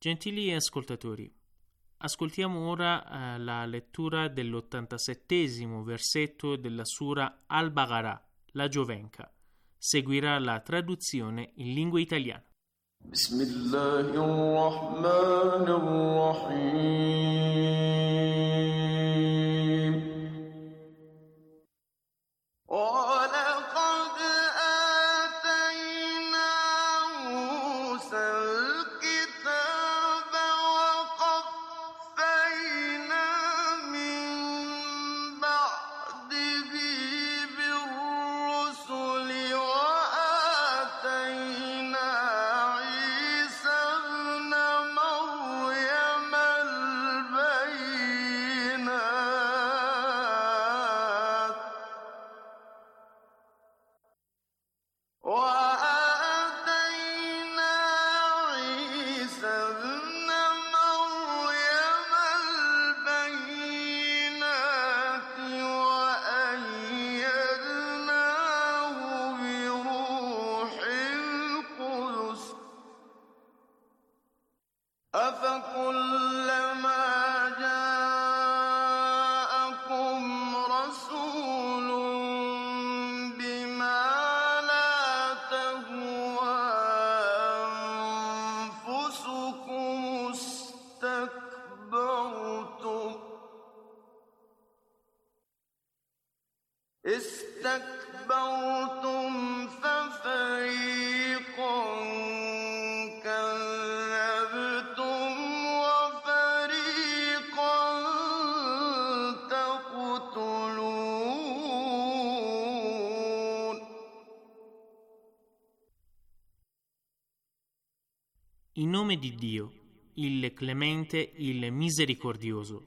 Gentili ascoltatori, ascoltiamo ora la lettura dell'87° versetto della Sura Al-Baqarah, la Giovenca. Seguirà la traduzione in lingua italiana. Bismillahirrahmanirrahim. استكبرتم ففريقا كذبتم وفريقا تقتلون. In nome di Dio, il Clemente, il Misericordioso.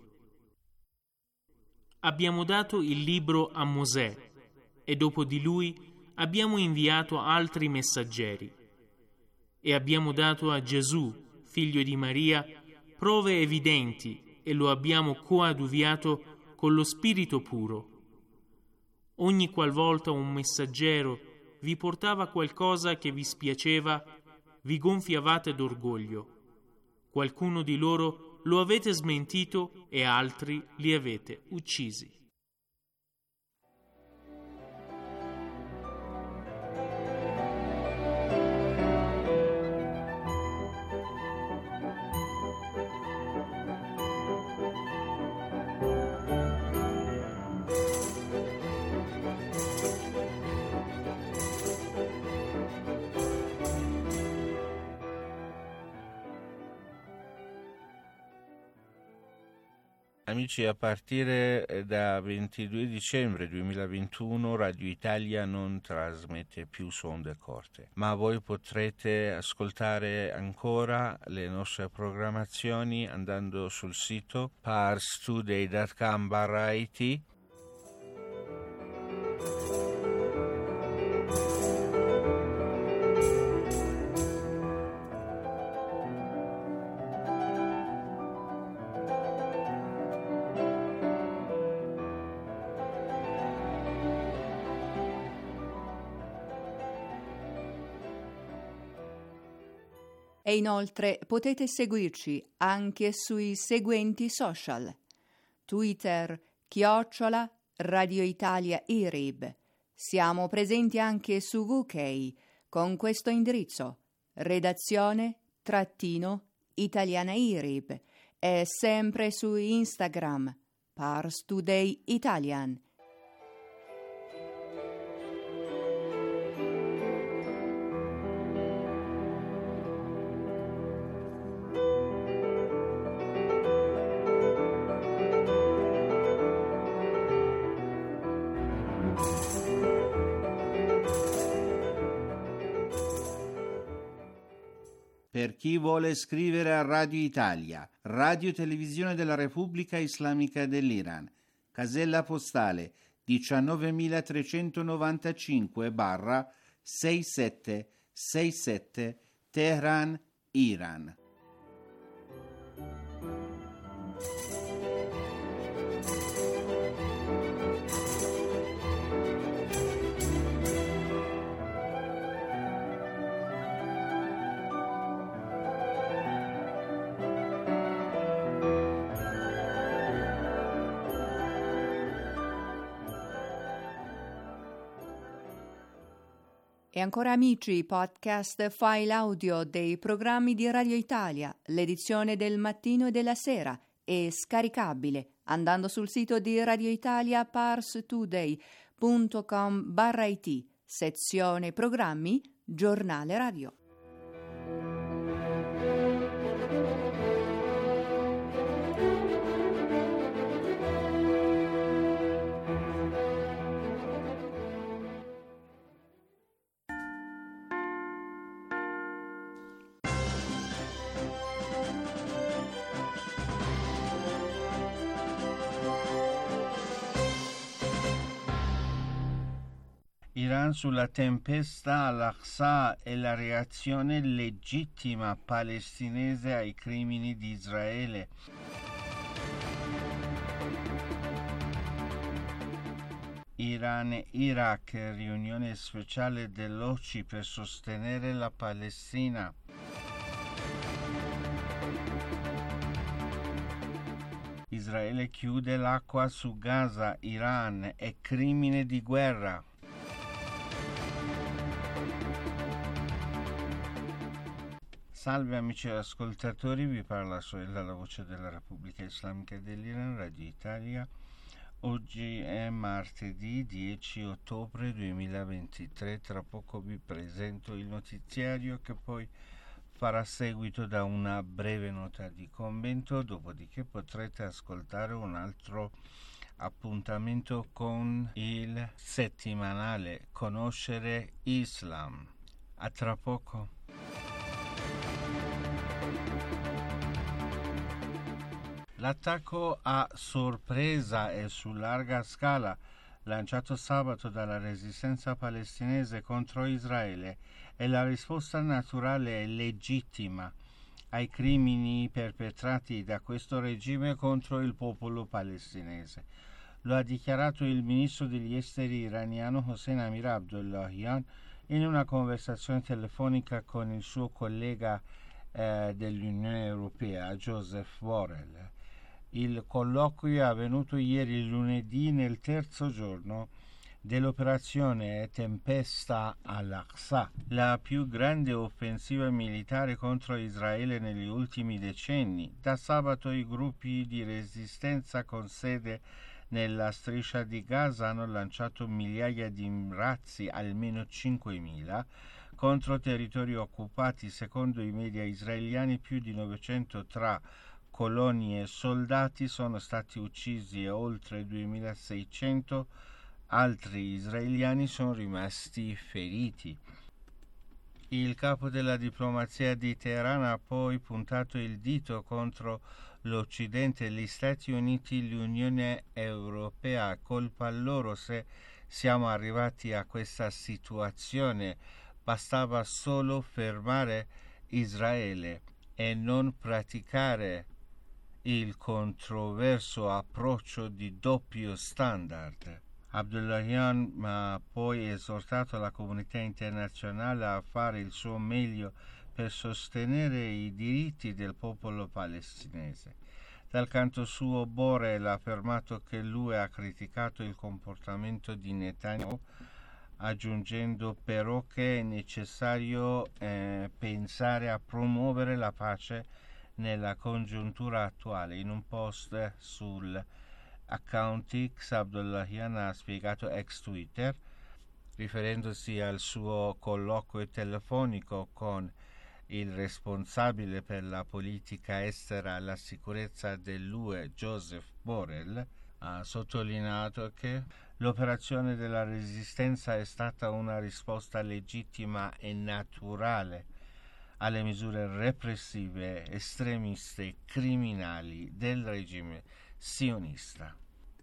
Abbiamo dato il libro a Mosè e dopo di lui abbiamo inviato altri messaggeri e abbiamo dato a Gesù, figlio di Maria, prove evidenti e lo abbiamo coadiuviato con lo Spirito puro. Ogni qualvolta un messaggero vi portava qualcosa che vi spiaceva, vi gonfiavate d'orgoglio. Qualcuno di loro lo avete smentito e altri li avete uccisi. Amici, a partire da 22 dicembre 2021 Radio Italia non trasmette più su onde corte, ma voi potrete ascoltare ancora le nostre programmazioni andando sul sito parstoday.com/it. E inoltre potete seguirci anche sui seguenti social: Twitter @Radio Italia IRIB. Siamo presenti anche su UK con questo indirizzo: redazione-italiana IRIB, e sempre su Instagram Pars Today Italian. Per chi vuole scrivere a Radio Italia, Radio Televisione della Repubblica Islamica dell'Iran, casella postale 19.395/6767 Teheran, Iran. E ancora amici, podcast file audio dei programmi di Radio Italia, l'edizione del mattino e della sera è scaricabile andando sul sito di Radio Italia parstoday.com/it, sezione programmi, giornale radio. Iran sulla tempesta al-Aqsa e la reazione legittima palestinese ai crimini di Israele. Iran e Iraq, riunione speciale dell'OCI per sostenere la Palestina. Israele chiude l'acqua su Gaza, Iran è crimine di guerra. Salve amici ascoltatori, vi parla Soela, la voce della Repubblica Islamica dell'Iran, Radio Italia. Oggi è martedì 10 ottobre 2023, tra poco vi presento il notiziario che poi farà seguito da una breve nota di commento, dopodiché potrete ascoltare un altro appuntamento con il settimanale Conoscere Islam. A tra poco. L'attacco a sorpresa e su larga scala lanciato sabato dalla resistenza palestinese contro Israele è la risposta naturale e legittima ai crimini perpetrati da questo regime contro il popolo palestinese. Lo ha dichiarato il ministro degli esteri iraniano Hossein Amir Abdollahian in una conversazione telefonica con il suo collega dell'Unione Europea, Joseph Borrell. Il colloquio è avvenuto ieri lunedì nel terzo giorno dell'operazione Tempesta al-Aqsa, la più grande offensiva militare contro Israele negli ultimi decenni. Da sabato i gruppi di resistenza con sede nella striscia di Gaza hanno lanciato migliaia di razzi, almeno 5.000, contro territori occupati. Secondo i media israeliani più di 900 tra coloni e soldati sono stati uccisi e oltre 2.600 altri israeliani sono rimasti feriti. Il capo della diplomazia di Teheran ha poi puntato il dito contro l'Occidente, gli Stati Uniti, l'Unione Europea. Colpa loro se siamo arrivati a questa situazione. Bastava solo fermare Israele e non praticare il controverso approccio di doppio standard. Abdollahian ha poi esortato la comunità internazionale a fare il suo meglio per sostenere i diritti del popolo palestinese. Dal canto suo Borrell ha affermato che l'UE ha criticato il comportamento di Netanyahu, aggiungendo però che è necessario pensare a promuovere la pace nella congiuntura attuale. In un post sul account X, Abdollahian ha spiegato ex Twitter, riferendosi al suo colloquio telefonico con il responsabile per la politica estera e la sicurezza dell'UE, Joseph Borrell, ha sottolineato che l'operazione della resistenza è stata una risposta legittima e naturale alle misure repressive, estremiste e criminali del regime sionista.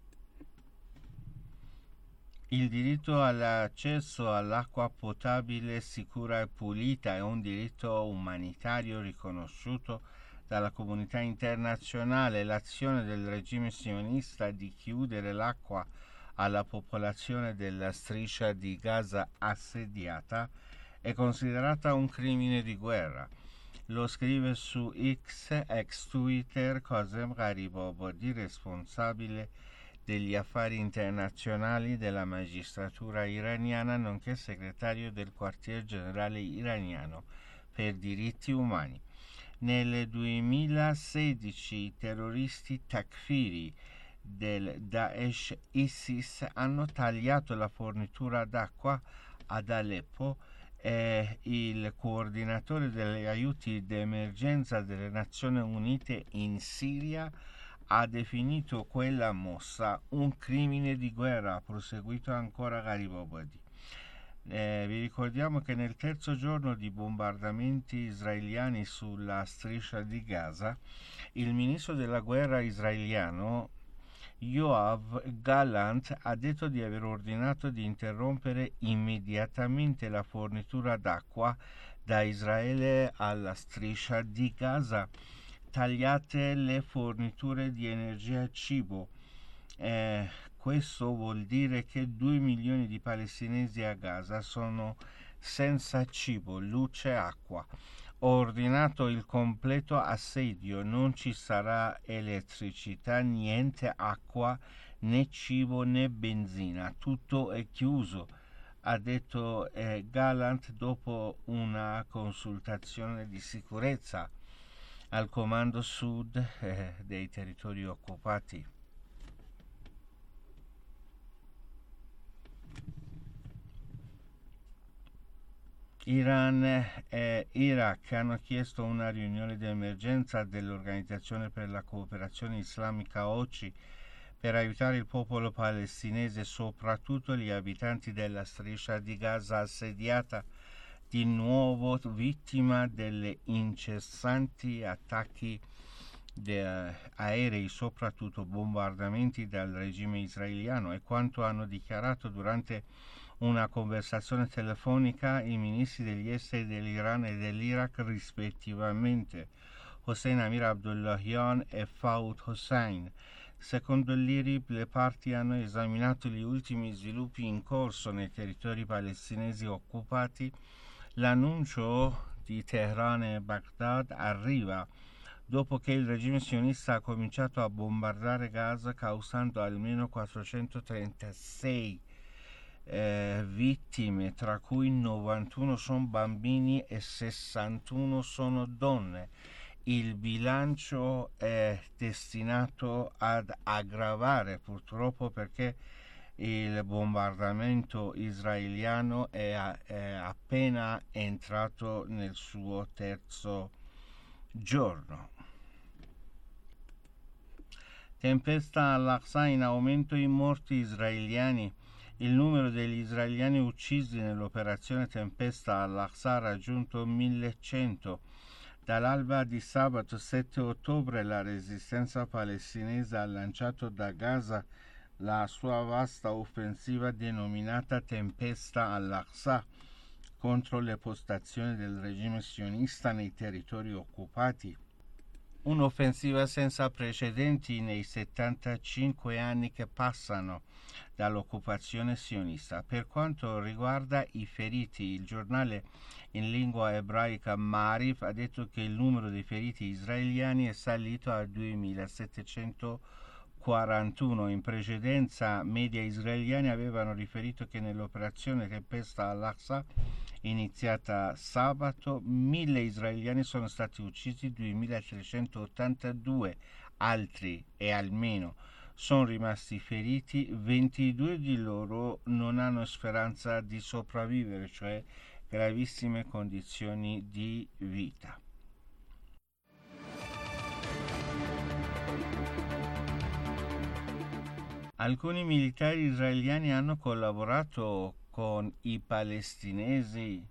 Il diritto all'accesso all'acqua potabile, sicura e pulita è un diritto umanitario riconosciuto dalla comunità internazionale. L'azione del regime sionista di chiudere l'acqua alla popolazione della striscia di Gaza assediata è considerata un crimine di guerra. Lo scrive su X, ex Twitter, Qasem Gharibabadi, responsabile degli affari internazionali della magistratura iraniana, nonché segretario del quartier generale iraniano per diritti umani. Nel 2016 i terroristi takfiri del Daesh ISIS hanno tagliato la fornitura d'acqua ad Aleppo e il coordinatore degli aiuti d'emergenza delle Nazioni Unite in Siria ha definito quella mossa un crimine di guerra, ha proseguito ancora Garibabadi. Vi ricordiamo che nel terzo giorno di bombardamenti israeliani sulla striscia di Gaza, il ministro della guerra israeliano Yoav Gallant ha detto di aver ordinato di interrompere immediatamente la fornitura d'acqua da Israele alla striscia di Gaza, tagliate le forniture di energia e cibo. Questo vuol dire che 2 milioni di palestinesi a Gaza sono senza cibo, luce e acqua. Ho ordinato il completo assedio, non ci sarà elettricità, niente acqua, né cibo né benzina, tutto è chiuso, ha detto Gallant dopo una consultazione di sicurezza al comando sud dei territori occupati. Iran e Iraq hanno chiesto una riunione di emergenza dell'Organizzazione per la Cooperazione Islamica OCI per aiutare il popolo palestinese, soprattutto gli abitanti della striscia di Gaza assediata, di nuovo vittima delle incessanti attacchi aerei, soprattutto bombardamenti dal regime israeliano, e quanto hanno dichiarato durante una conversazione telefonica i ministri degli esteri dell'Iran e dell'Iraq rispettivamente, Hossein Amir Abdullahian e Fawad Hossein. Secondo l'IRIB, le parti hanno esaminato gli ultimi sviluppi in corso nei territori palestinesi occupati. L'annuncio di Teheran e Baghdad arriva dopo che il regime sionista ha cominciato a bombardare Gaza, causando almeno 436 vittime, tra cui 91 sono bambini e 61 sono donne. Il bilancio è destinato ad aggravare, purtroppo, perché il bombardamento israeliano è appena entrato nel suo terzo giorno. Tempesta al-Aqsa, in aumento i morti israeliani. Il numero degli israeliani uccisi nell'operazione Tempesta al-Aqsa ha raggiunto 1100. Dall'alba di sabato 7 ottobre la resistenza palestinese ha lanciato da Gaza la sua vasta offensiva denominata Tempesta al-Aqsa contro le postazioni del regime sionista nei territori occupati. Un'offensiva senza precedenti nei 75 anni che passano dall'occupazione sionista. Per quanto riguarda i feriti, il giornale in lingua ebraica Maariv ha detto che il numero dei feriti israeliani è salito a 2741. In precedenza, media israeliani avevano riferito che nell'operazione Tempesta al-Aqsa, iniziata sabato, 1000 israeliani sono stati uccisi, 2382 altri e almeno sono rimasti feriti, 22 di loro non hanno speranza di sopravvivere, cioè gravissime condizioni di vita. Alcuni militari israeliani hanno collaborato con i palestinesi.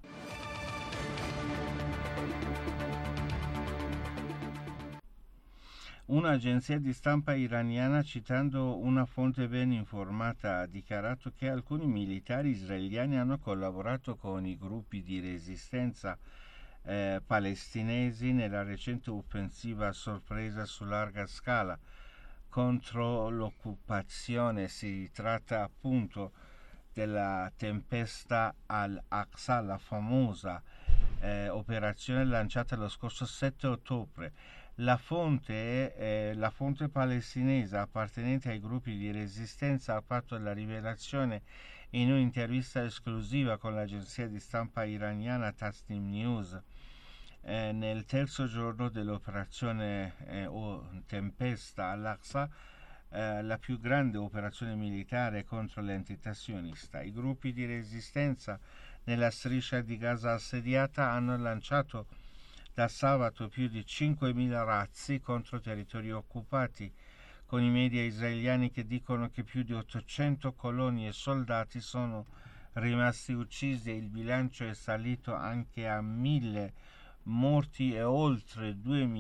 Un'agenzia di stampa iraniana, citando una fonte ben informata, ha dichiarato che alcuni militari israeliani hanno collaborato con i gruppi di resistenza palestinesi nella recente offensiva a sorpresa su larga scala contro l'occupazione. Si tratta appunto della Tempesta al-Aqsa, la famosa operazione lanciata lo scorso 7 ottobre. La fonte palestinese appartenente ai gruppi di resistenza ha fatto la rivelazione in un'intervista esclusiva con l'agenzia di stampa iraniana Tasnim News. Nel terzo giorno dell'operazione Tempesta al-Aqsa, la più grande operazione militare contro l'entità sionista. I gruppi di resistenza nella striscia di Gaza assediata hanno lanciato da sabato più di 5.000 razzi contro territori occupati, con i media israeliani che dicono che più di 800 coloni e soldati sono rimasti uccisi e il bilancio è salito anche a 1.000 morti e oltre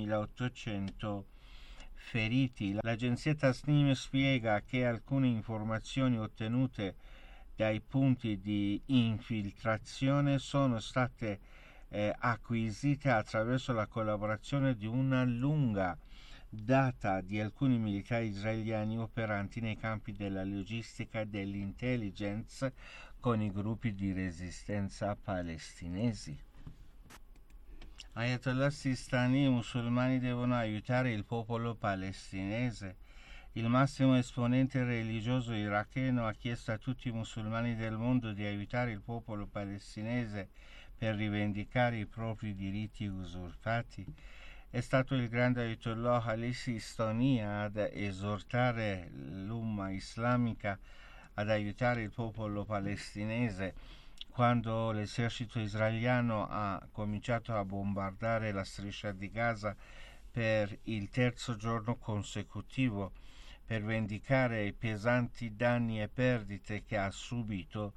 2.800 feriti. L'agenzia Tasnim spiega che alcune informazioni ottenute dai punti di infiltrazione sono state acquisite attraverso la collaborazione di una lunga data di alcuni militari israeliani operanti nei campi della logistica e dell'intelligence con i gruppi di resistenza palestinesi. Ayatollah Sistani: i musulmani devono aiutare il popolo palestinese. Il massimo esponente religioso iracheno ha chiesto a tutti i musulmani del mondo di aiutare il popolo palestinese per rivendicare i propri diritti usurpati. È stato il grande Ayatollah Ali Sistani ad esortare l'umma islamica ad aiutare il popolo palestinese quando l'esercito israeliano ha cominciato a bombardare la striscia di Gaza per il terzo giorno consecutivo per vendicare i pesanti danni e perdite che ha subito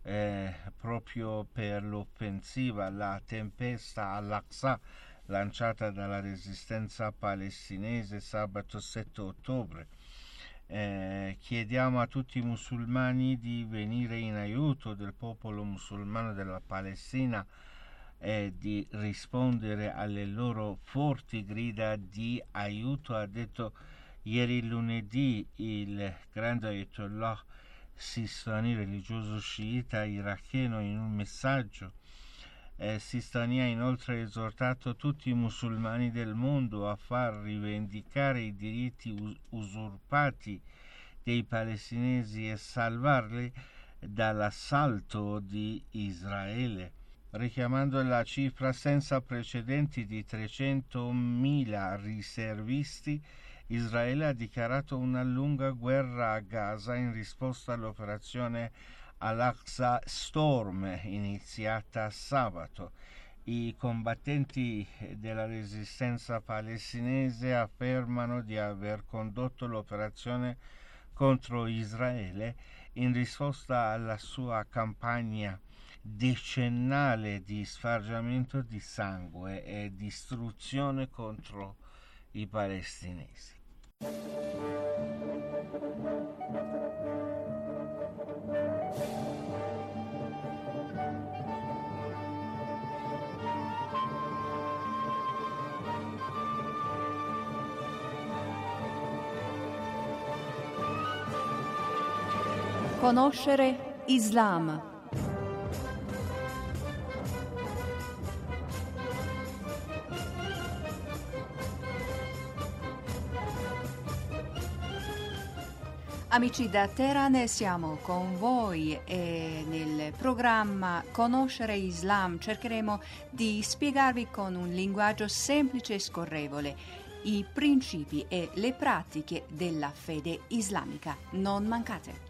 proprio per l'offensiva, la tempesta al-Aqsa lanciata dalla resistenza palestinese sabato 7 ottobre. Chiediamo a tutti i musulmani di venire in aiuto del popolo musulmano della Palestina e di rispondere alle loro forti grida di aiuto, ha detto ieri lunedì il grande Ayatollah Sistani, religioso sciita iracheno, in un messaggio. Sistani ha inoltre esortato tutti i musulmani del mondo a far rivendicare i diritti usurpati dei palestinesi e salvarli dall'assalto di Israele, richiamando la cifra senza precedenti di 300.000 riservisti. Israele ha dichiarato una lunga guerra a Gaza in risposta all'operazione Al-Aqsa Storm iniziata sabato. I combattenti della resistenza palestinese affermano di aver condotto l'operazione contro Israele in risposta alla sua campagna decennale di sfargiamento di sangue e distruzione contro i palestinesi. Conoscere Islam. Amici da Teheran, siamo con voi e nel programma Conoscere Islam cercheremo di spiegarvi con un linguaggio semplice e scorrevole i principi e le pratiche della fede islamica. Non mancate!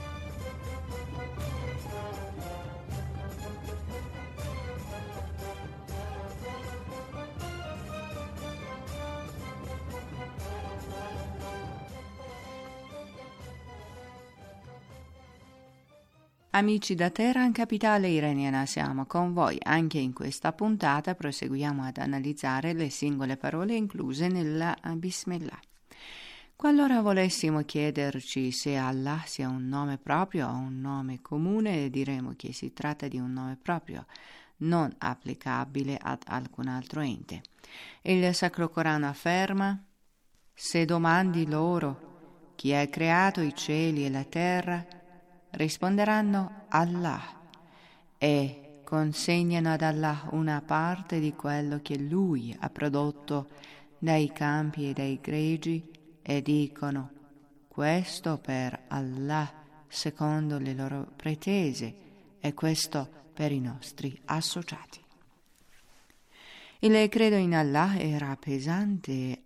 Amici da Teheran, capitale iraniana, siamo con voi. Anche in questa puntata proseguiamo ad analizzare le singole parole incluse nella Bismillah. Qualora volessimo chiederci se Allah sia un nome proprio o un nome comune, diremo che si tratta di un nome proprio, non applicabile ad alcun altro ente. Il Sacro Corano afferma: se domandi loro chi ha creato i cieli e la terra, risponderanno Allah, e consegnano ad Allah una parte di quello che Lui ha prodotto dai campi e dai greggi e dicono: questo per Allah secondo le loro pretese e questo per i nostri associati. Il credo in Allah era pesante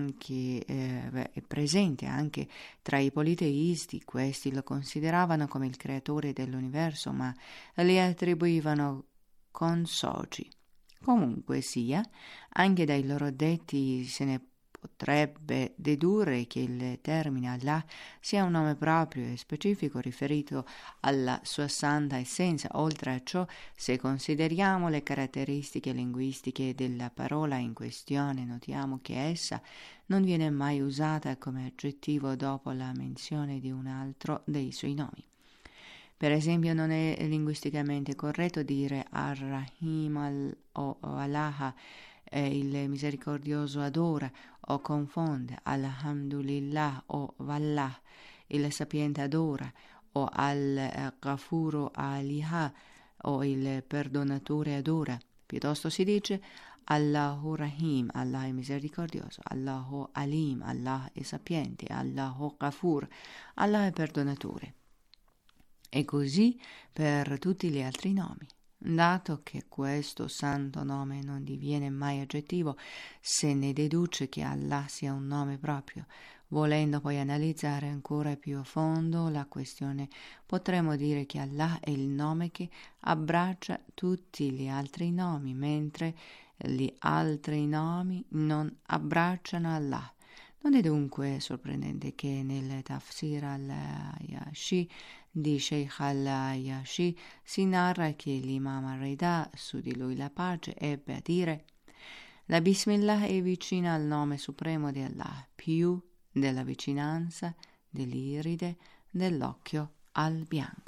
presente anche tra i politeisti. Questi lo consideravano come il creatore dell'universo, ma li attribuivano consoci. Comunque sia, anche dai loro detti se ne potrebbe dedurre che il termine Allah sia un nome proprio e specifico riferito alla sua santa essenza. Oltre a ciò, se consideriamo le caratteristiche linguistiche della parola in questione, notiamo che essa non viene mai usata come aggettivo dopo la menzione di un altro dei suoi nomi. Per esempio, non è linguisticamente corretto dire Ar-Rahim o Allah, il misericordioso adora, o confonde Alhamdulillah o Wallah, il sapiente adora, o Al-Ghafuru Aliha, o il perdonatore adora. Piuttosto si dice Allahu Rahim, Allah è misericordioso, Allahu Alim, Allah è sapiente, Allahu Ghafur, Allah è perdonatore. E così per tutti gli altri nomi. Dato che questo santo nome non diviene mai aggettivo, se ne deduce che Allah sia un nome proprio. Volendo poi analizzare ancora più a fondo la questione, potremmo dire che Allah è il nome che abbraccia tutti gli altri nomi, mentre gli altri nomi non abbracciano Allah. Non è dunque sorprendente che nel Tafsir al-Yashi di Sheikh al-Yashi si narra che l'imam al-Rida, su di lui la pace, ebbe a dire: la Bismillah è vicina al nome supremo di Allah, più della vicinanza dell'iride dell'occhio al bianco.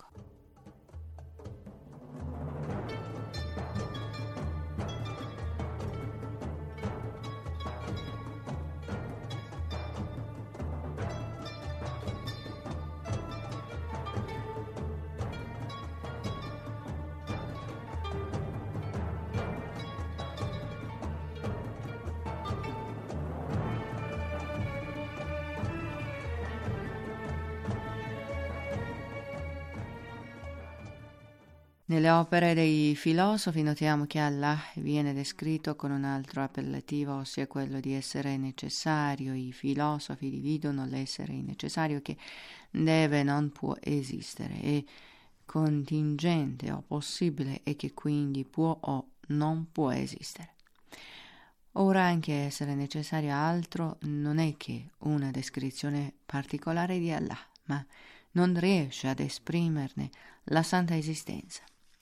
Nelle opere dei filosofi notiamo che Allah viene descritto con un altro appellativo, ossia quello di essere necessario. I filosofi dividono l'essere necessario che deve, non può esistere, e contingente o possibile e che quindi può o non può esistere. Ora, anche essere necessario altro non è che una descrizione particolare di Allah, ma non riesce ad esprimerne la santa esistenza.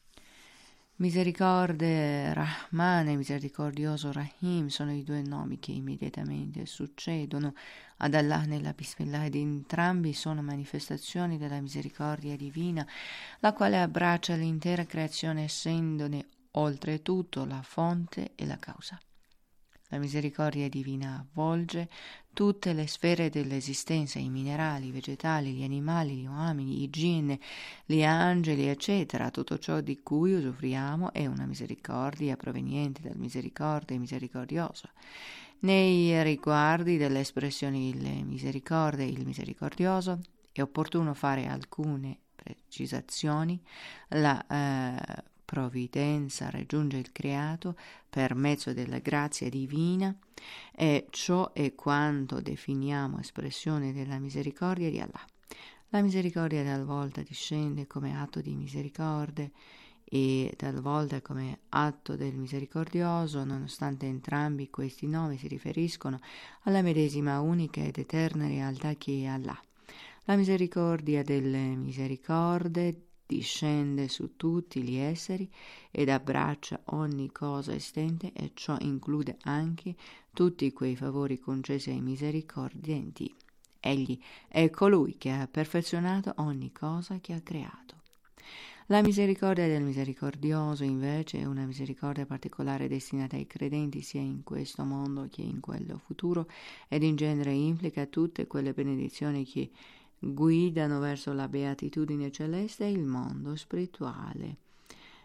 Misericorde Rahman e misericordioso Rahim sono i due nomi che immediatamente succedono ad Allah nella Bismillah, ed entrambi sono manifestazioni della misericordia divina, la quale abbraccia l'intera creazione, essendone oltretutto la fonte e la causa. La misericordia divina avvolge tutte le sfere dell'esistenza, i minerali, i vegetali, gli animali, gli uomini, i djinn, gli angeli, eccetera. Tutto ciò di cui usufruiamo è una misericordia proveniente dal misericorde misericordioso. Nei riguardi delle espressioni il misericorde e il misericordioso è opportuno fare alcune precisazioni. La provvidenza raggiunge il creato per mezzo della grazia divina, e ciò è quanto definiamo espressione della misericordia di Allah. La misericordia talvolta discende come atto di misericordia e talvolta come atto del misericordioso, nonostante entrambi questi nomi si riferiscono alla medesima unica ed eterna realtà che è Allah. La misericordia delle misericorde discende su tutti gli esseri ed abbraccia ogni cosa esistente, e ciò include anche tutti quei favori concessi ai misericordienti. Egli è colui che ha perfezionato ogni cosa che ha creato. La misericordia del misericordioso invece è una misericordia particolare destinata ai credenti sia in questo mondo che in quello futuro, ed in genere implica tutte quelle benedizioni che guidano verso la beatitudine celeste e il mondo spirituale,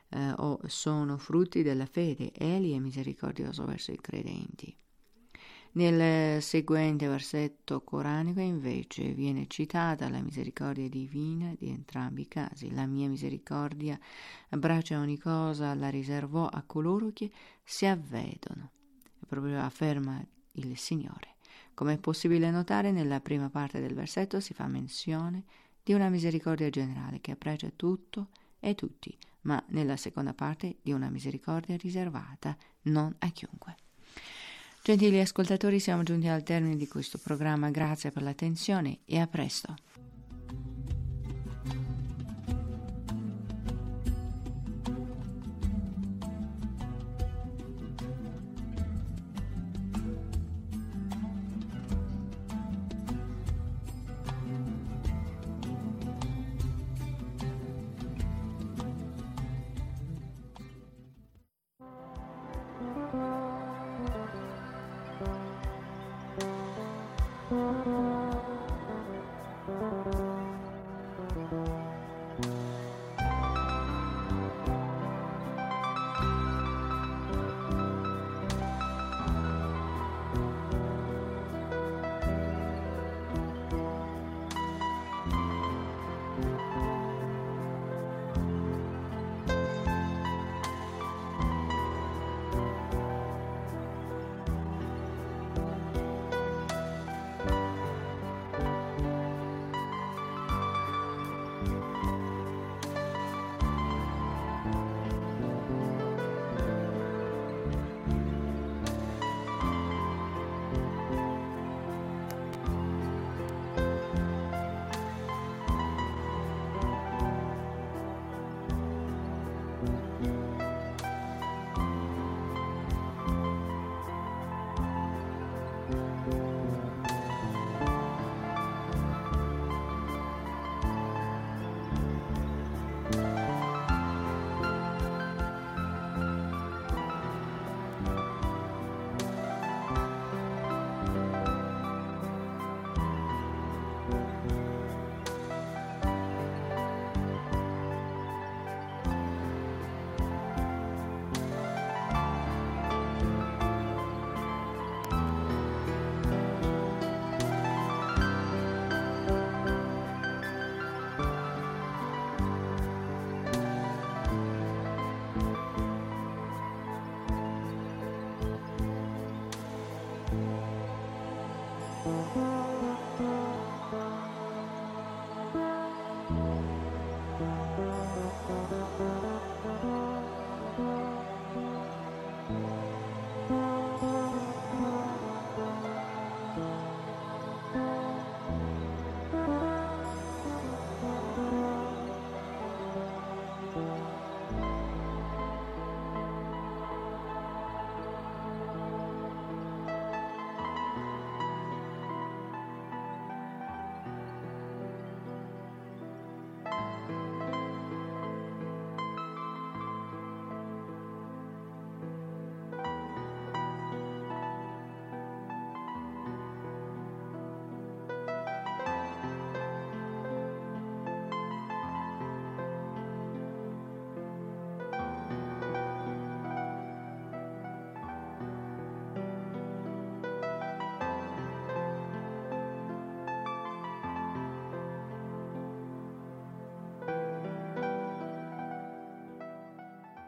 o sono frutti della fede. Egli è misericordioso verso i credenti. Nel seguente versetto coranico invece viene citata la misericordia divina di entrambi i casi. La mia misericordia abbraccia ogni cosa, la riservò a coloro che si avvedono. Proprio afferma il Signore. Come è possibile notare, nella prima parte del versetto si fa menzione di una misericordia generale che abbraccia tutto e tutti, ma nella seconda parte di una misericordia riservata non a chiunque. Gentili ascoltatori, siamo giunti al termine di questo programma. Grazie per l'attenzione e a presto.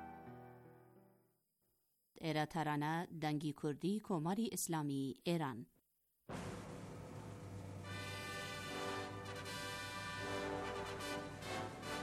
era tarana dangi kurdی کماری اسلامی ایران